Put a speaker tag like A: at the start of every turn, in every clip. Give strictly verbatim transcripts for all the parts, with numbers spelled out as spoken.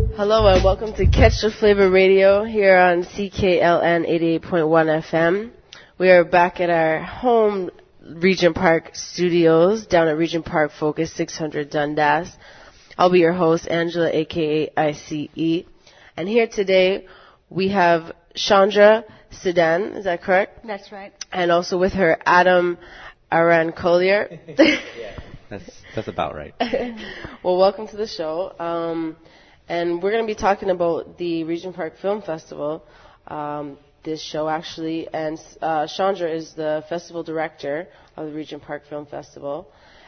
A: Hello and welcome to Catch the Flavor Radio here on C K L N eighty-eight point one F M. We are back at our home Regent Park studios down at Regent Park Focus six hundred Dundas. I'll be your host, Angela, aka I C E. And here today we have Chandra Sedan, is that correct?
B: That's right.
A: And also with her, Adam Aran Collier.
C: Yeah, that's, that's about right.
A: Well, welcome to the show. Um, and we're going to be talking about the Regent Park Film Festival, um, this show actually. And uh, Chandra is the festival director of the Regent Park Film Festival.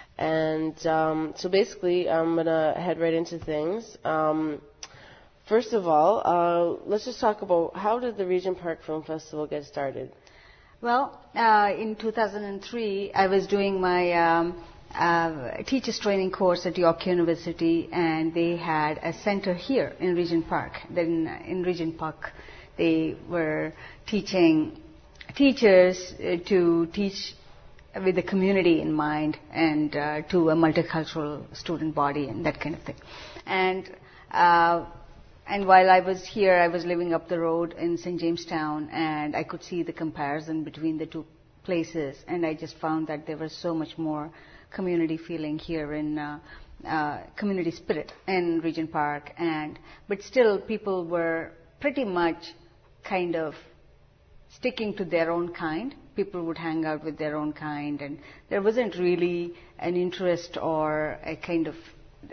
A: And um, so basically, I'm going to head right into things. Um, first of all, uh, let's just talk about how did the Regent Park Film Festival get started?
B: Well, uh, in two thousand three, I was doing my um, uh, teacher's training course at York University, and they had a center here in Regent Park. Then in Regent Park, they were teaching teachers uh, to teach with the community in mind and uh, to a multicultural student body and that kind of thing. And uh, And while I was here, I was living up the road in Saint Jamestown, and I could see the comparison between the two places. And I just found that there was so much more community feeling here in uh, uh, community spirit in Regent Park. And but still, people were pretty much kind of sticking to their own kind. People would hang out with their own kind, and there wasn't really an interest or a kind of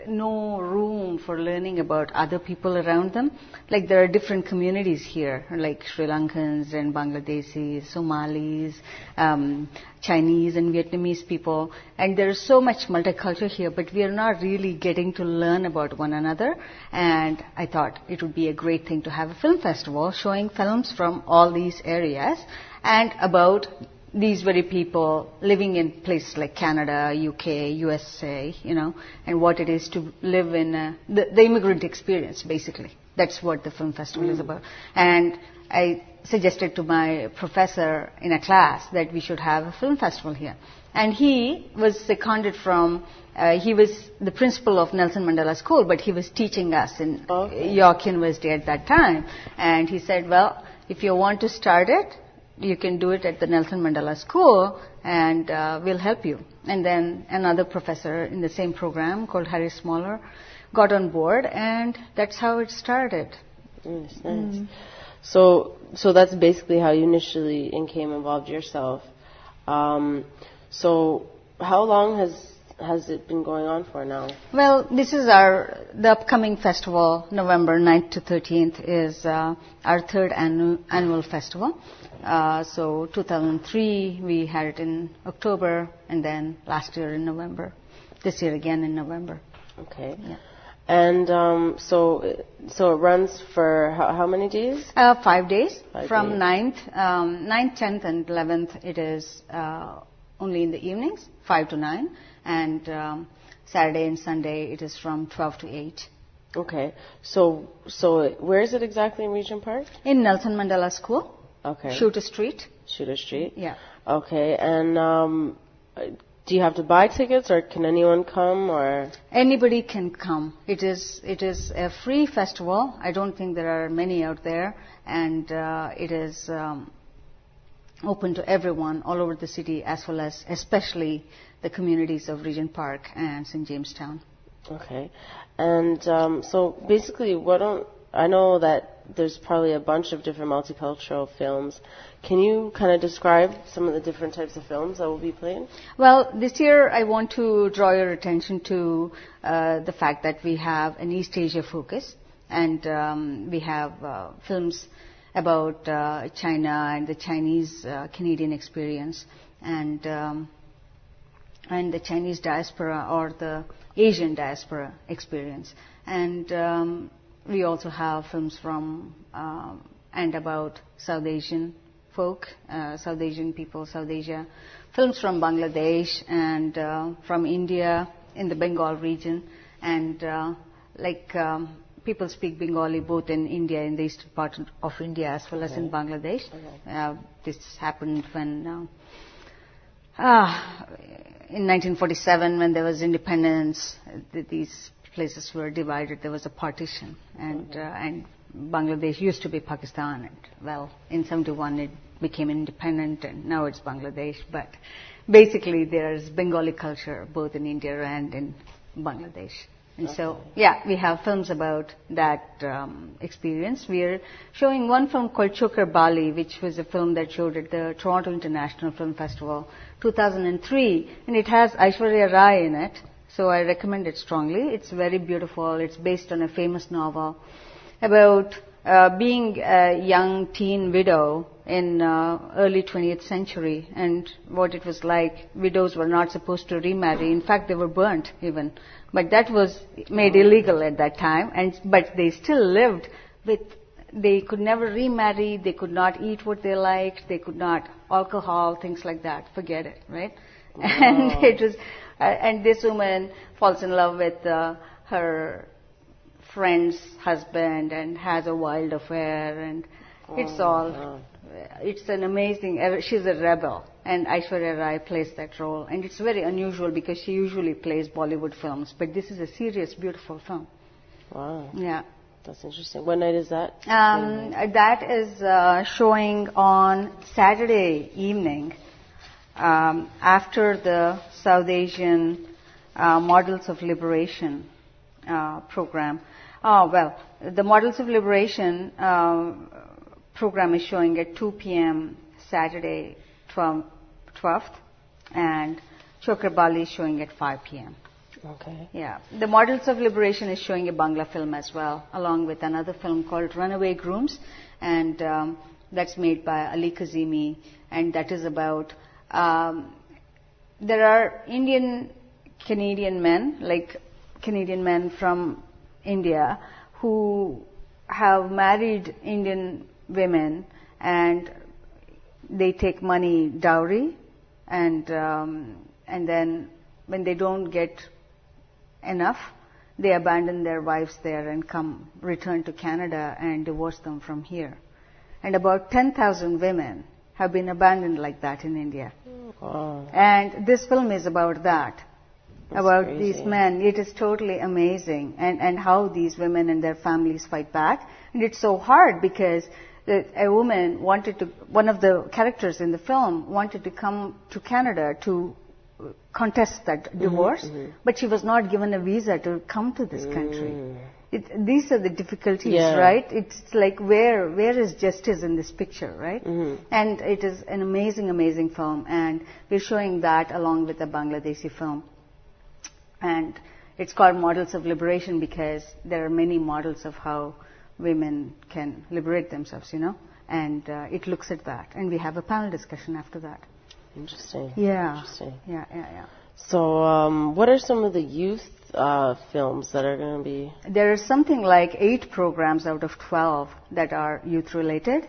B: no room for learning about other people around them. Like there are different communities here, like Sri Lankans and Bangladeshis, Somalis, um, Chinese and Vietnamese people. And there is so much multicultural here, but we are not really getting to learn about one another. And I thought it would be a great thing to have a film festival showing films from all these areas and about these very people living in places like Canada, U K, U S A, you know, and what it is to live in a, the, the immigrant experience, basically. That's what the film festival mm. is about. And I suggested to my professor in a class that we should have a film festival here. And he was seconded from, uh, he was the principal of Nelson Mandela School, but he was teaching us in okay. York University at that time. And he said, well, if you want to start it, you can do it at the Nelson Mandela School, and uh, we'll help you. And then another professor in the same program called Harry Smaller got on board, and that's how it started.
A: Nice, nice. Mm. So, so that's basically how you initially became involved yourself. Um, so, how long has has it been going on for now?
B: Well, this is our the upcoming festival, November ninth to thirteenth, is uh, our third annu- annual festival. Uh, so two thousand three, we had it in October, and then last year in November. This year again in November.
A: Okay.
B: Yeah.
A: And um, so so it runs for how, how many days?
B: Uh, five days.
A: Five
B: From
A: days.
B: ninth, um, ninth, tenth, and eleventh, it is uh, only in the evenings, five to nine. And um, Saturday and Sunday, it is from twelve to eight.
A: Okay. So so where is it exactly in Regent Park?
B: In Nelson Mandela School.
A: Okay.
B: Shooter Street.
A: Shooter Street.
B: Yeah.
A: Okay. And um, do you have to buy tickets, or can anyone come, or?
B: Anybody can come. It is it is a free festival. I don't think there are many out there, and uh, it is um, open to everyone all over the city, as well as especially the communities of Regent Park and Saint Jamestown.
A: Okay. And um, so basically, what don't I know that there's probably a bunch of different multicultural films. Can you kind of describe some of the different types of films that will be played?
B: Well, this year I want to draw your attention to uh, the fact that we have an East Asia focus, and um, we have uh, films about uh, China and the Chinese uh, Canadian experience, and um, and the Chinese diaspora or the Asian diaspora experience. And um, we also have films from um, and about South Asian folk, uh, South Asian people, South Asia, films from Bangladesh and uh, from India in the Bengal region, and uh, like um, people speak Bengali both in India, in the eastern part of India, as well as okay. in Bangladesh. Okay. Uh, this happened when uh, uh, in nineteen forty-seven, when there was independence, th- these places were divided. There was a partition, and mm-hmm. uh, and Bangladesh used to be Pakistan. And well, in seventy-one it became independent, and now it's Bangladesh. But basically, there's Bengali culture both in India and in Bangladesh. And okay. so, yeah, we have films about that um, experience. We are showing one film called Chokar Bali, which was a film that showed at the Toronto International Film Festival two thousand three, and it has Aishwarya Rai in it, so I recommend it strongly. It's very beautiful. It's based on a famous novel about uh, being a young teen widow in uh, early twentieth century and what it was like. Widows were not supposed to remarry. In fact, they were burnt even. But that was made illegal at that time, and but they still lived with, they could never remarry, they could not eat what they liked, they could not, alcohol, things like that, forget it, right? Wow. And it was, uh, and this woman falls in love with uh, her friend's husband and has a wild affair, and oh, it's all, wow. It's an amazing, she's a rebel, and Aishwarya Rai plays that role, and it's very unusual because she usually plays Bollywood films, but this is a serious, beautiful film.
A: Wow.
B: Yeah.
A: That's interesting. What night is that?
B: Um, that is uh, showing on Saturday evening um, after the South Asian uh, Models of Liberation uh, program. Oh, well, the Models of Liberation uh, program is showing at two p.m. Saturday, twelfth, and Chokar Bali is showing at five p.m.
A: Okay.
B: Yeah. The Models of Liberation is showing a Bangla film as well, along with another film called Runaway Grooms, and um, that's made by Ali Kazemi, and that is about, um, there are Indian Canadian men, like Canadian men from India, who have married Indian women, and they take money dowry, and um, and then when they don't get enough, they abandon their wives there and come return to Canada and divorce them from here. And about ten thousand women have been abandoned like that in India.
A: Wow.
B: And this film is about that.
A: That's
B: about
A: crazy.
B: These men. It is totally amazing, and, and how these women and their families fight back. And it's so hard because the, a woman wanted to, one of the characters in the film wanted to come to Canada to contest that divorce, mm-hmm, mm-hmm. but she was not given a visa to come to this country. Mm. It, these are the difficulties,
A: yeah.
B: right? It's like where where is justice in this picture, right?
A: Mm-hmm.
B: And it is an amazing, amazing film, and we're showing that along with a Bangladeshi film. And it's called Models of Liberation because there are many models of how women can liberate themselves, you know, and uh, it looks at that. And we have a panel discussion after that.
A: Interesting.
B: Yeah.
A: Interesting.
B: Yeah, yeah, yeah.
A: So, um, what are some of the youth uh, films that are going to be?
B: There are something like eight programs out of twelve that are youth-related.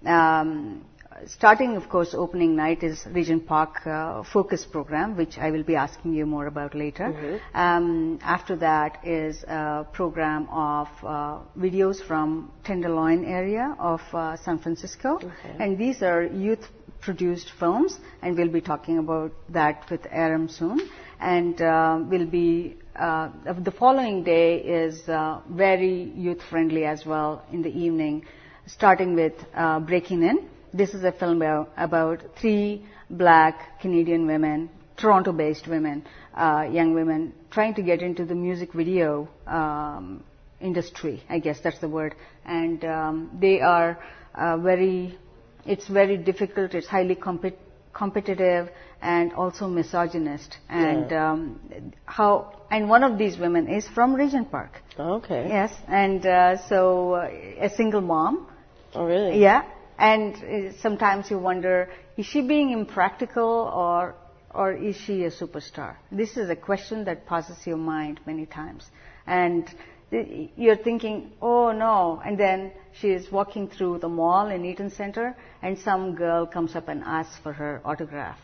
B: Um, starting, of course, opening night is Regent Park uh, Focus program, which I will be asking you more about later. Mm-hmm. Um, after that is a program of uh, videos from Tenderloin area of uh, San Francisco. Okay. And these are youth produced films, and we'll be talking about that with Aram soon. And uh, we'll be uh, the following day is uh, very youth friendly as well in the evening, starting with uh, Breaking In. This is a film about, about three black Canadian women, Toronto-based women, uh, young women, trying to get into the music video um, industry. I guess that's the word. And um, they are uh, very. It's very difficult. It's highly compet- competitive and also misogynist. And yeah. um, how and one of these women is from Regent Park.
A: Okay.
B: Yes, and uh, so uh, a single mom.
A: Oh, really?
B: Yeah, and uh, sometimes you wonder: is she being impractical, or or is she a superstar? This is a question that passes your mind many times, and you're thinking, oh no, and then she is walking through the mall in Eaton Center, and some girl comes up and asks for her autograph.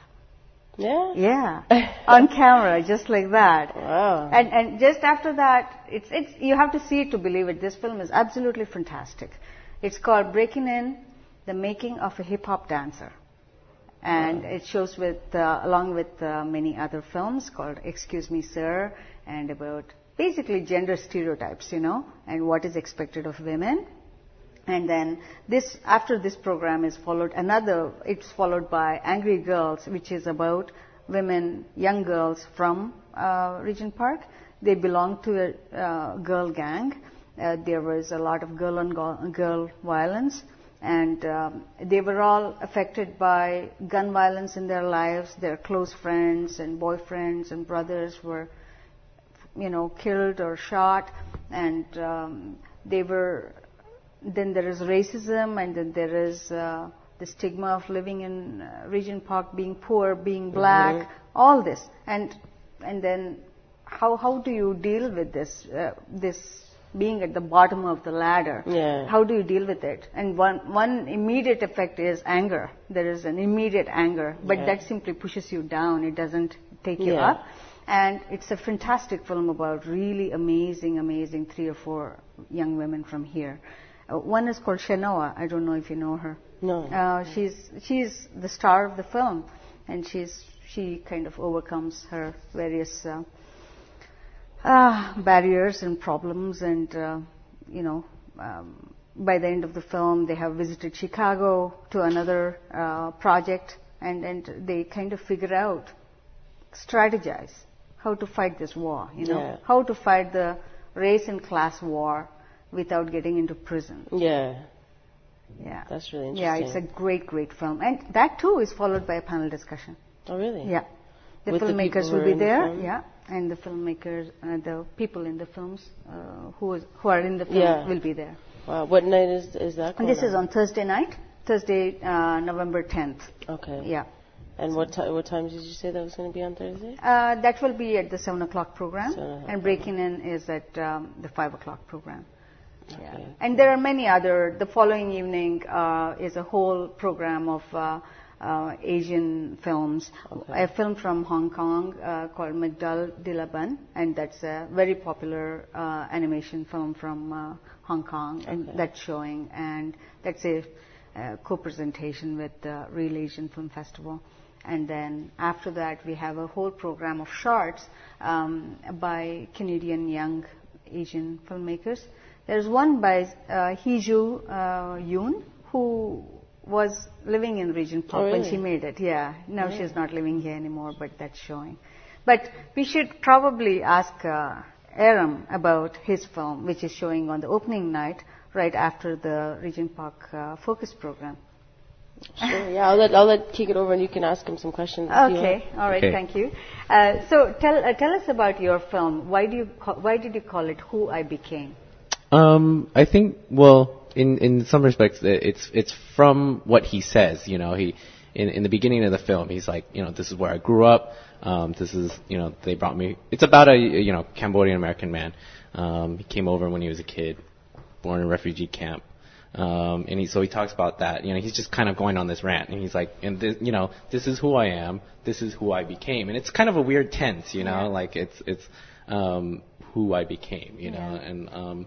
A: Yeah?
B: Yeah, on camera, just like that.
A: Wow.
B: And and just after that, it's it's you have to see it to believe it. This film is absolutely fantastic. It's called Breaking In, the Making of a Hip Hop Dancer. And wow. It shows with, uh, along with uh, many other films called Excuse Me Sir, and about basically gender stereotypes, you know, and what is expected of women. And then this, after this program is followed, another, it's followed by Angry Girls, which is about women, young girls from uh, Regent Park. They belong to a uh, girl gang. Uh, there was a lot of girl on go- girl violence, and um, they were all affected by gun violence in their lives. Their close friends and boyfriends and brothers were, you know, killed or shot, and um, they were. Then there is racism, and then there is uh, the stigma of living in uh, Regent Park, being poor, being black, mm-hmm. all this, and and then how how do you deal with this uh, this being at the bottom of the ladder?
A: Yeah.
B: How do you deal with it? And one one immediate effect is anger. There is an immediate anger, but
A: yeah.
B: that simply pushes you down. It doesn't take you
A: yeah.
B: up. And it's a fantastic film about really amazing, amazing three or four young women from here. Uh, one is called Shenoa. I don't know if you know her.
A: No.
B: Uh, she's she's the star of the film, and she's she kind of overcomes her various uh, uh, barriers and problems, and uh, you know, um, by the end of the film, they have visited Chicago to another uh, project, and and they kind of figure out, strategize how to fight this war. You know,
A: yeah.
B: how to fight the race and class war without getting into prison.
A: Yeah.
B: Yeah.
A: That's really interesting.
B: Yeah, it's a great, great film. And that too is followed by a panel discussion.
A: Oh, really?
B: Yeah. The
A: With
B: filmmakers
A: the
B: will be
A: the
B: there.
A: film?
B: Yeah. And the filmmakers, uh, the people in the films uh, who, is, who are in the film
A: yeah.
B: will be there.
A: Wow. What night is, is that
B: And
A: going
B: this is on Thursday night, Thursday, uh, November tenth.
A: Okay.
B: Yeah.
A: And what, ti- what times did you say that was going to be on Thursday?
B: Uh, that will be at the seven o'clock program.
A: seven o'clock
B: And Breaking In is at um, the five o'clock program.
A: Okay.
B: Yeah. And there are many other. The following evening uh, is a whole program of uh, uh, Asian films.
A: Okay.
B: A film from Hong Kong uh, called Magdal de la Bun, and that's a very popular uh, animation film from uh, Hong Kong, and
A: Okay.
B: that's showing. And that's a uh, co-presentation with the Real Asian Film Festival. And then after that, we have a whole program of shorts um, by Canadian young Asian filmmakers. There's one by uh, Hee-Ju uh, Yoon, who was living in Regent Park
A: oh, really?
B: when she made it. Yeah, now
A: yeah.
B: she's not living here anymore, but that's showing. But we should probably ask uh, Aram about his film, which is showing on the opening night, right after the Regent Park uh, Focus program.
A: Sure. Yeah, I'll let I'll let kick it over, and you can ask him some questions.
B: Okay. All right.
C: Okay.
B: Thank you. Uh, so tell uh, tell us about your film. Why do you call, why did you call it Who I Became?
C: Um, I think, well, in, in some respects, it's it's from what he says. You know, he in, in the beginning of the film, he's like, you know, this is where I grew up. Um, this is, you know, they brought me. It's about a, you know, Cambodian American man. Um, he came over when he was a kid, born in a refugee camp. Um, and he, so he talks about that. You know, he's just kind of going on this rant, and he's like, and this, you know, this is who I am. This is who I became, and it's kind of a weird tense, you know,
B: Yeah.
C: like it's it's um, who I became, you know,
B: Yeah.
C: and um,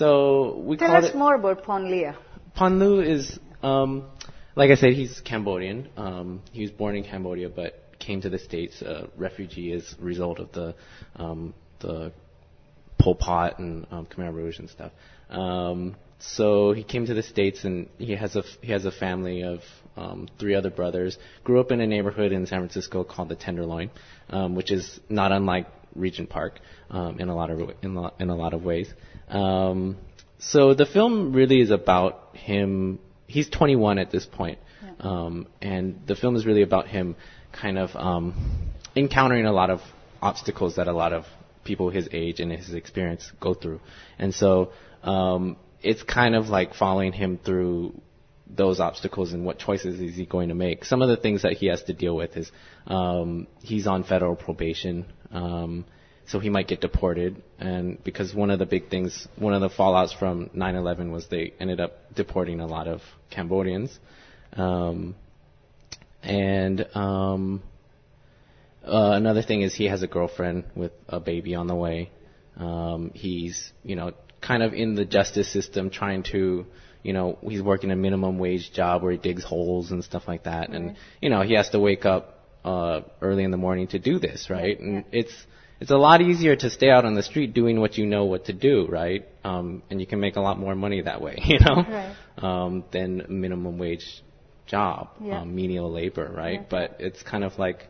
C: so we
B: Tell
C: called
B: us
C: it.
B: more about Ponlia.
C: Panlu is, um, like I said, he's Cambodian. Um, he was born in Cambodia, but came to the States, a refugee as a result of the um, the Pol Pot and um, Khmer Rouge and stuff. Um, so he came to the States, and he has a he has a family of um, three other brothers. Grew up in a neighborhood in San Francisco called the Tenderloin, um, which is not unlike Regent Park um, in a lot of in, lo- in a lot of ways. Um, so the film really is about him. He's twenty-one at this point,
B: Yeah.
C: um, and the film is really about him kind of um, encountering a lot of obstacles that a lot of people his age and his experience go through. And so um, it's kind of like following him through those obstacles and what choices is he going to make. Some of the things that he has to deal with is um, he's on federal probation, um, so he might get deported. And because one of the big things, one of the fallouts from nine eleven was they ended up deporting a lot of Cambodians. Um, and um, uh, another thing is he has a girlfriend with a baby on the way. Um, he's, you know, kind of in the justice system trying to, you know, he's working a minimum wage job where he digs holes and stuff like that.
B: Right.
C: And, you know, he has to wake up uh, early in the morning to do this, right?
B: Yeah,
C: and
B: yeah.
C: it's it's a lot easier to stay out on the street doing what you know what to do, right? Um, and you can make a lot more money that way, you know,
B: right.
C: um, than a minimum wage job,
B: Yeah.
C: um, menial labor, right?
B: Yeah.
C: But it's kind of like,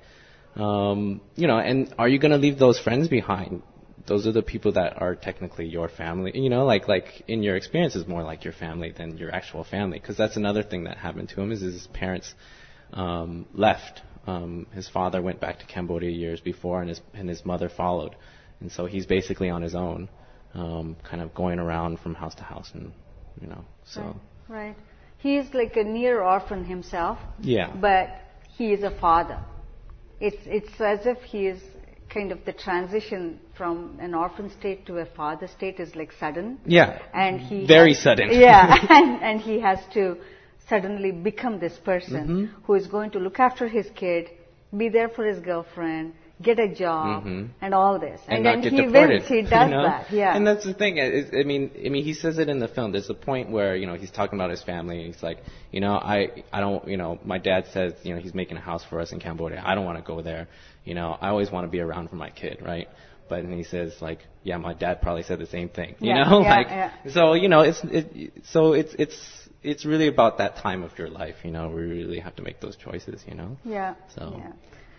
C: um, you know, and are you going to leave those friends behind? Those are the people that are technically your family, you know, like like in your experience is more like your family than your actual family, because that's another thing that happened to him is his parents um, left. Um, his father went back to Cambodia years before, and his and his mother followed, and so he's basically on his own, um, kind of going around from house to house, and you know, so
B: Right. right. He is like a near orphan himself.
C: Yeah.
B: But he is a father. It's it's as if he is kind of the transition from an orphan state to a father state is like sudden.
C: Yeah.
B: And he
C: very
B: has,
C: sudden.
B: Yeah, and, and he has to suddenly become this person
C: Mm-hmm.
B: who is going to look after his kid, be there for his girlfriend, get a job,
C: Mm-hmm.
B: and all this.
C: And,
B: And,
C: not
B: then
C: get
B: he
C: deported.
B: wins. He
C: you
B: does
C: know?
B: that. Yeah.
C: And that's the thing. Is, I mean, I mean, he says it in the film. There's a point where you know he's talking about his family. He's like, you know, I, I don't, you know, my dad says, you know, he's making a house for us in Cambodia. I don't want to go there. You know, I always want to be around for my kid, right? But and he says like, yeah, my dad probably said the same thing. You
B: Yeah,
C: know,
B: yeah,
C: like,
B: yeah.
C: so you know, it's it, so it's it's it's really about that time of your life. You know, we really have to make those choices. You know.
B: Yeah.
C: So.
B: Yeah.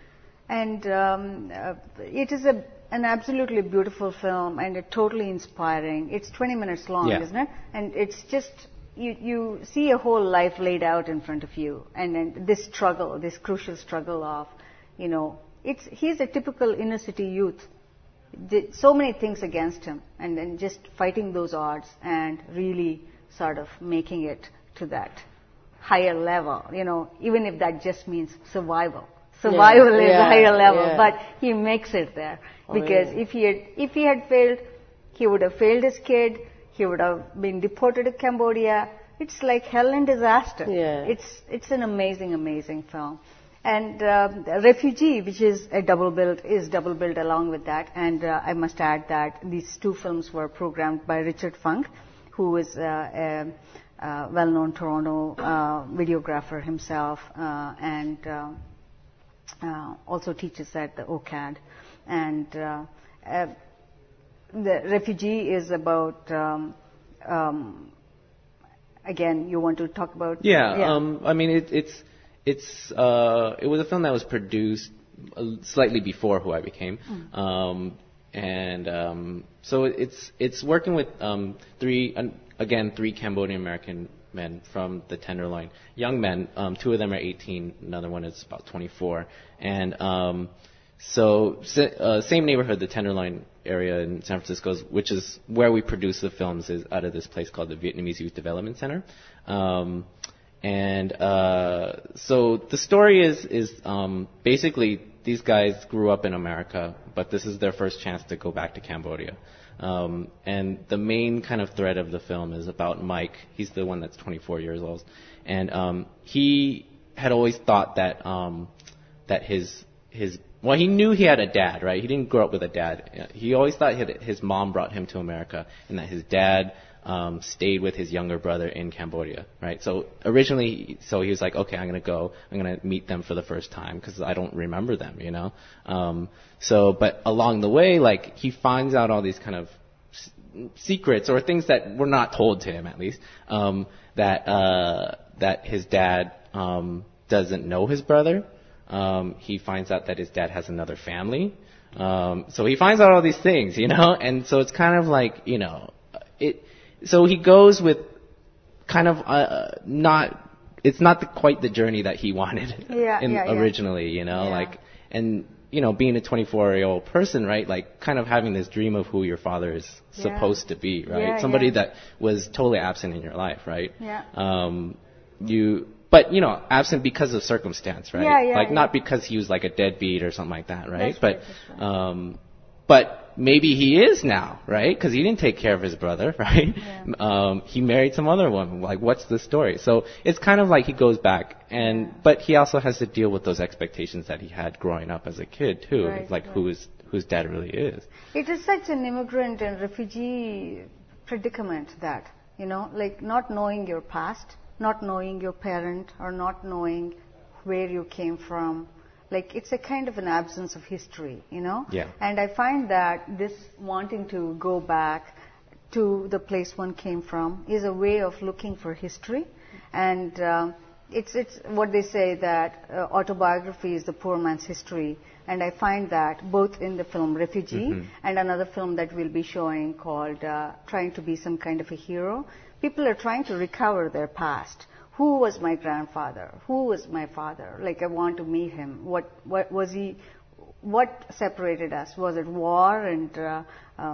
B: And um, uh, it is a, an absolutely beautiful film and a totally inspiring. It's twenty minutes long,
C: Yeah.
B: isn't it? And it's just, you, you see a whole life laid out in front of you. And, and this struggle, this crucial struggle of, you know, it's he's a typical inner city youth. Did so many things against him. And then just fighting those odds and really sort of making it to that higher level, you know, even if that just means survival. Survival
A: Yeah,
B: is
A: yeah,
B: a higher level,
A: yeah.
B: but he makes it there
A: Oh,
B: because
A: yeah.
B: if he had if he had failed, he would have failed his kid. He would have been deported to Cambodia. It's like hell and disaster.
A: Yeah.
B: It's it's an amazing, amazing film. And um, Refugee, which is a double billed, is double billed along with that. And uh, I must add that these two films were programmed by Richard Funk, who is uh, a, a well-known Toronto uh, videographer himself, uh, and uh, uh, also teaches at the O C A D. And uh, uh, the Refugee is about, um, um, again, you want to talk about?
C: Yeah,
B: yeah.
C: Um, I mean, it, it's it's uh, it was a film that was produced uh, slightly before Who I Became,
B: Mm.
C: um, and um, so it's it's working with um, three uh, again three Cambodian American men from the Tenderloin, young men. Um, two of them are eighteen, another one is about twenty-four, and um, so uh, same neighborhood, the Tenderloin area in San Francisco, which is where we produce the films, is out of this place called the Vietnamese Youth Development Center. Um, and uh, so the story is is um, basically these guys grew up in America, but this is their first chance to go back to Cambodia. Um, and the main kind of thread of the film is about Mike. He's the one that's twenty-four years old, and um, he had always thought that um, that his his well, he knew he had a dad, right? He didn't grow up with a dad. He always thought his mom brought him to America, and that his dad um, stayed with his younger brother in Cambodia, right? So originally, so he was like, okay, I'm gonna go, I'm gonna meet them for the first time because I don't remember them, you know. Um, so, but along the way, like he finds out all these kind of s- secrets or things that were not told to him, at least, um, that uh, that his dad um, doesn't know his brother. Um, he finds out that his dad has another family. Um, so he finds out all these things, you know, and so it's kind of like, you know, it. So he goes with kind of uh, not. It's not the, quite the journey that he wanted
B: Yeah,
C: in,
B: yeah, yeah.
C: originally, you know,
B: Yeah.
C: like, and you know, being a twenty-four-year-old person, right, like, kind of having this dream of who your father is
B: Yeah.
C: supposed to be, right?
B: Yeah,
C: Somebody
B: yeah.
C: that was totally absent in your life, right?
B: Yeah.
C: Um, you. But, you know, absent because of circumstance, right?
B: Yeah, yeah,
C: like,
B: yeah.
C: not because he was like a deadbeat or something like that, right?
B: That's
C: but,
B: right, that's right.
C: um, but maybe he is now, right? Because he didn't take care of his brother, right?
B: Yeah.
C: Um, he married some other woman. Like, what's the story? So it's kind of like he goes back, and
B: Yeah.
C: but he also has to deal with those expectations that he had growing up as a kid too,
B: Right,
C: like
B: right.
C: who is whose dad really is.
B: It is such an immigrant and refugee predicament that, you know, like not knowing your past, not knowing your parent, or not knowing where you came from, like it's a kind of an absence of history, you know.
C: Yeah.
B: And I find that this wanting to go back to the place one came from is a way of looking for history, and uh, it's it's what they say that uh, autobiography is the poor man's history. And I find that both in the film Refugee mm-hmm. and another film that we'll be showing called uh, Trying to Be Some Kind of a Hero, people are trying to recover their past. Who was my grandfather? Who was my father? Like, I want to meet him. What, what was he? What separated us? Was it war and uh,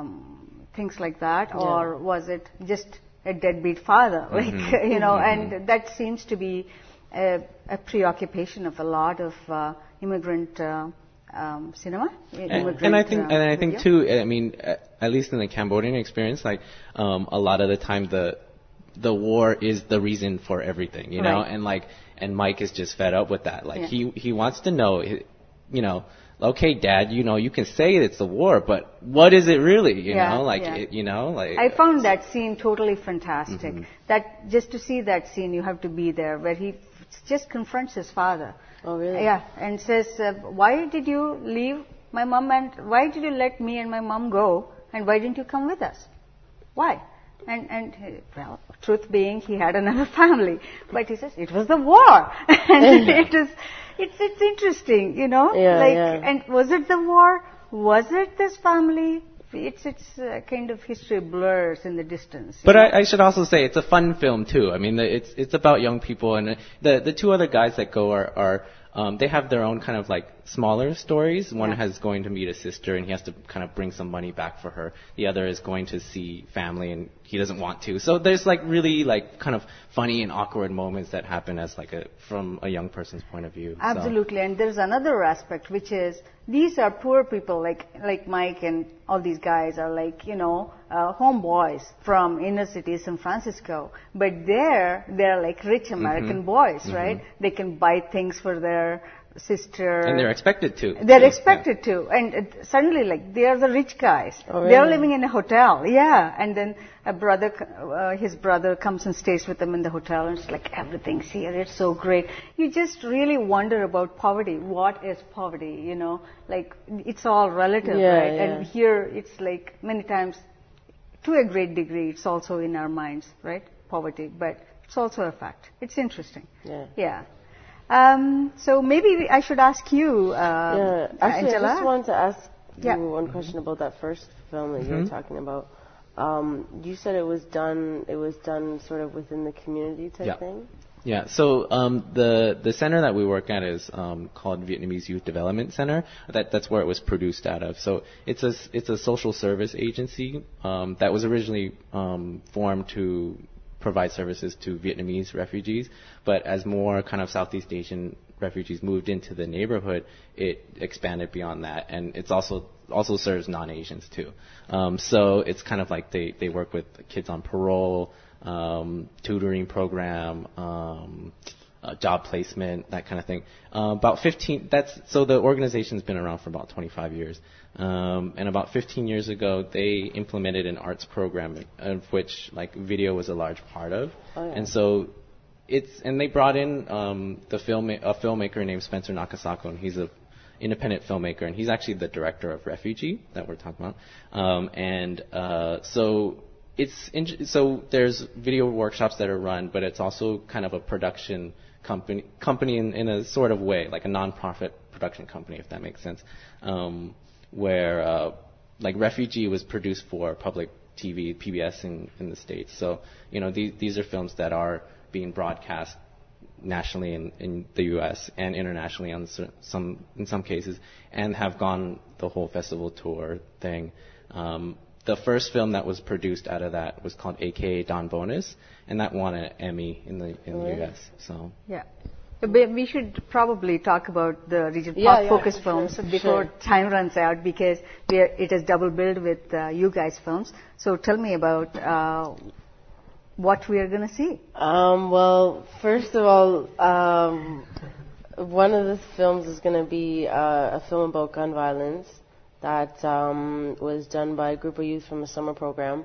B: um, things like that, yeah. or was it just a deadbeat father? Like, mm-hmm. you know, mm-hmm. and that seems to be a, a preoccupation of a lot of uh, immigrant. Uh, Um, cinema,
C: and, and I think, uh, and I think video. too. I mean, at least in the Cambodian experience, like um, a lot of the time, the the war is the reason for everything, you know.
B: Right.
C: And like, and Mike is just fed up with that. Like
B: yeah.
C: he he wants to know, you know, okay, Dad, you know, you can say it's a war, but what is it really? You
B: yeah,
C: know, like
B: yeah.
C: it, you know, like.
B: I found that scene totally fantastic.
C: Mm-hmm.
B: That just to see that scene, you have to be there, where he just confronts his father.
A: Oh, really?
B: Yeah, and says, uh, why did you leave my mom and why did you let me and my mom go and why didn't you come with us? Why? And, and well, truth being, he had another family. But he says, it was the war. And it is, it's, it's interesting, you know?
A: Yeah,
B: like,
A: yeah.
B: And was it the war? Was it this family? It's it's uh, kind of history blurs in the distance.
C: But I, I should also say it's a fun film too. I mean, the, it's it's about young people, and the the two other guys that go are are um, they have their own kind of like smaller stories. One
B: yeah.
C: has going to meet a sister, and he has to kind of bring some money back for her. The other is going to see family, and he doesn't want to. So there's like really like kind of funny and awkward moments that happen as like a from a young person's point of view.
B: Absolutely,
C: so.
B: And there's another aspect which is these are poor people like like Mike and all these guys are like, you know, uh, homeboys from inner city San Francisco. But there, they're like rich American mm-hmm. boys, mm-hmm. right? They can buy things for their sister.
C: And they're expected to.
B: They're
C: too.
B: expected
C: yeah.
B: to. And it, suddenly, like, they are the rich guys.
A: Oh, really?
B: They're living in a hotel. Yeah. And then a brother, uh, his brother comes and stays with them in the hotel. And it's like, everything's here. It's so great. You just really wonder about poverty. What is poverty? You know, like, it's all relative,
A: yeah,
B: right?
A: Yeah.
B: And here, it's like, many times, to a great degree, it's also in our minds, right? Poverty. But it's also a fact. It's interesting.
A: Yeah.
B: Yeah. Um, so maybe I should ask you, uh,
A: yeah. Actually,
B: Angela.
A: I just wanted to ask you
B: yeah.
A: one question about that first film that
C: mm-hmm.
A: you were talking about. Um, you said it was done. It was done sort of within the community type
C: yeah.
A: thing.
C: Yeah. So um, the the center that we work at is um, called Vietnamese Youth Development Center. That that's where it was produced out of. So it's a it's a social service agency um, that was originally um, formed to provide services to Vietnamese refugees, but as more kind of Southeast Asian refugees moved into the neighborhood, it expanded beyond that, and it's also also serves non-Asians too. Um, so it's kind of like they, they work with kids on parole, um, tutoring program, um, uh, job placement, that kind of thing. Uh, about fifteen. That's so the organization's been around for about twenty-five years. Um, and about fifteen years ago, they implemented an arts program of which like video was a large part of.
A: Oh, yeah.
C: And so it's and they brought in um, the film a filmmaker named Spencer Nakasako, and he's a independent filmmaker, and he's actually the director of Refugee that we're talking about. Um, and uh, so it's in, so there's video workshops that are run, but it's also kind of a production company company in, in a sort of way, like a non-profit production company, if that makes sense. Um, where uh, like Refugee was produced for public T V, P B S in, in the States. So, you know, these these are films that are being broadcast nationally in, in the U S and internationally on some in some cases, and have gone the whole festival tour thing. Um, the first film that was produced out of that was called A K A Don Bonus, and that won an Emmy in the in the U S. So
B: yeah. We should probably talk about the Regent Park
A: yeah, yeah,
B: focus
A: sure,
B: films
A: sure.
B: before time runs out, because we are, it is double billed with uh, you guys' films. So tell me about uh, what we are going to see.
A: Um, well, first of all, um, one of the films is going to be uh, a film about gun violence that um, was done by a group of youth from a summer program.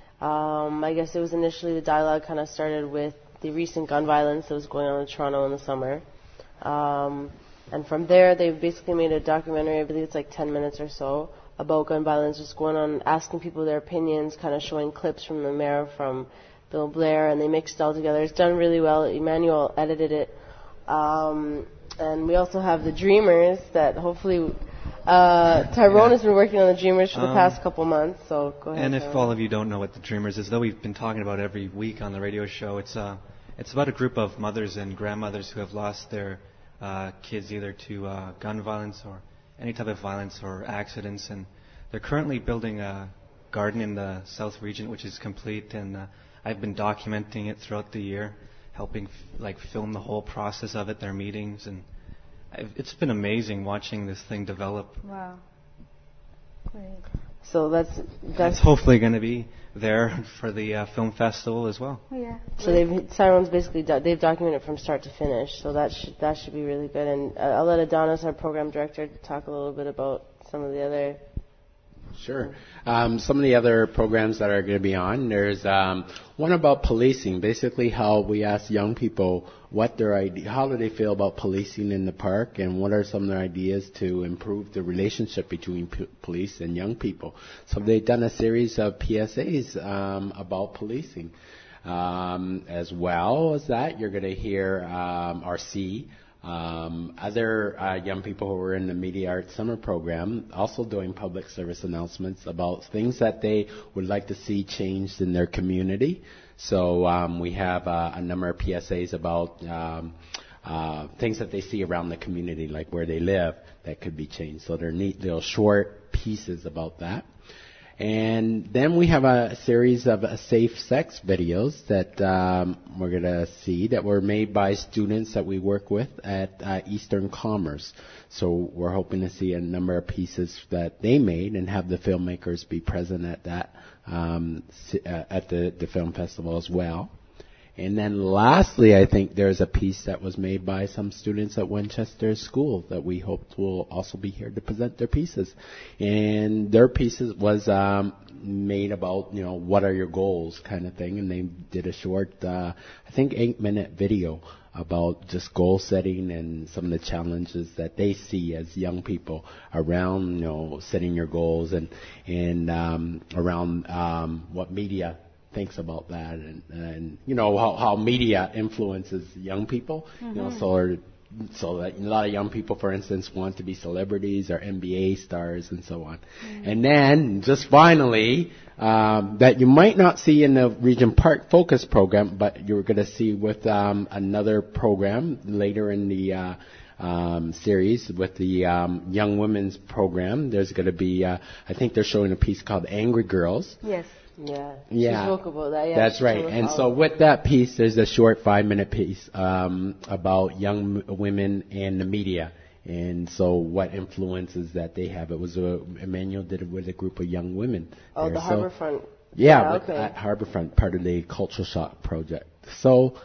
A: Um, I guess it was initially the dialogue kind of started with the recent gun violence that was going on in Toronto in the summer. Um, And from there, they basically made a documentary, I believe it's like ten minutes or so, about gun violence, just going on, asking people their opinions, kind of showing clips from the mayor, from Bill Blair, and they mixed it all together. It's done really well. Emmanuel edited it. Um, and we also have the Dreamers that hopefully... Uh, Tyrone
D: yeah.
A: has been working on the Dreamers for the
D: um,
A: past couple months, so go ahead.
D: And if
A: Tyrone.
D: all of you don't know what the Dreamers is, though we've been talking about it every week on the radio show, it's uh, it's about a group of mothers and grandmothers who have lost their uh, kids either to uh, gun violence or any type of violence or accidents, and they're currently building a garden in the South Region, which is complete, and uh, I've been documenting it throughout the year, helping f- like film the whole process of it, their meetings, and I've, it's been amazing watching this thing develop.
B: Wow. Great.
A: So that's
D: That's
A: that's
D: hopefully going to be there for the uh, film festival as well.
B: Oh, yeah.
A: so they've Tyrone's basically do, they've documented it from start to finish. So that should that should be really good. And uh, I'll let Adonis, our program director, talk a little bit about some of the other.
E: Sure. Um, some of the other programs that are going to be on, there's um, one about policing, basically how we ask young people what their idea, how do they feel about policing in the park, and what are some of their ideas to improve the relationship between p- police and young people. So they've done a series of P S As um, about policing. Um, as well as that, you're going to hear um, or see Um, other uh, young people who were in the Media Arts Summer Program also doing public service announcements about things that they would like to see changed in their community. So um, we have uh, a number of P S As about um, uh, things that they see around the community, like where they live, that could be changed. So they're neat little short pieces about that. And then we have a series of uh, safe sex videos that um, we're going to see that were made by students that we work with at uh, Eastern Commerce. So we're hoping to see a number of pieces that they made and have the filmmakers be present at that, um, uh, at the, the film festival as well. And then lastly, I think there's a piece that was made by some students at Winchester School that we hope will also be here to present their pieces. And their pieces was um, made about, you know, what are your goals kind of thing. And they did a short, uh, I think, eight-minute video about just goal setting and some of the challenges that they see as young people around, you know, setting your goals and, and um, around um, what media thinks about that, and, and you know how, how media influences young people. Mm-hmm. You know, so so that a lot of young people, for instance, want to be celebrities or N B A stars and so on. Mm-hmm. And then just finally, um, that you might not see in the Regent Park Focus program, but you're going to see with um, another program later in the. Uh, Um, series with the um, Young Women's Program. There's going to be, uh, I think they're showing a piece called Angry Girls.
B: Yes.
A: Yeah.
E: Yeah.
A: She spoke about that. Yeah.
E: That's right. And so with that piece, there's a short five-minute piece um, about young m- women and the media. And so what influences that they have. It was a, Emmanuel did it with a group of young women.
A: Oh,
E: there.
A: the
E: so,
A: Harborfront.
E: Yeah,
A: yeah
E: with,
A: okay.
E: at Harborfront, part of the Cultural Shock project. So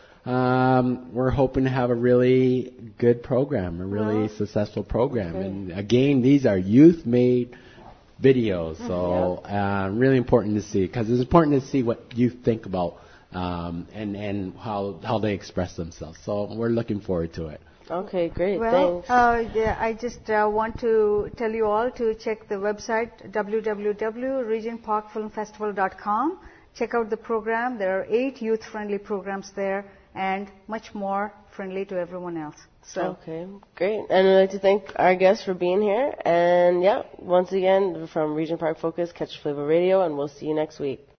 E: um, we're hoping to have a really good program, a really wow. successful program. Okay. And again, these are youth-made videos, so yeah. uh, really important to see, because it's important to see what youth think about um, and and how how they express themselves. So we're looking forward to it.
A: Okay, great.
B: Well,
A: Thanks.
B: Uh, yeah, I just uh, want to tell you all to check the website w w w dot regent park film festival dot com. Check out the program. There are eight youth-friendly programs there, and much more friendly to everyone else. So.
A: Okay, great. And I'd like to thank our guests for being here. And yeah, once again, from Regent Park Focus, Catch Flavor Radio, and we'll see you next week.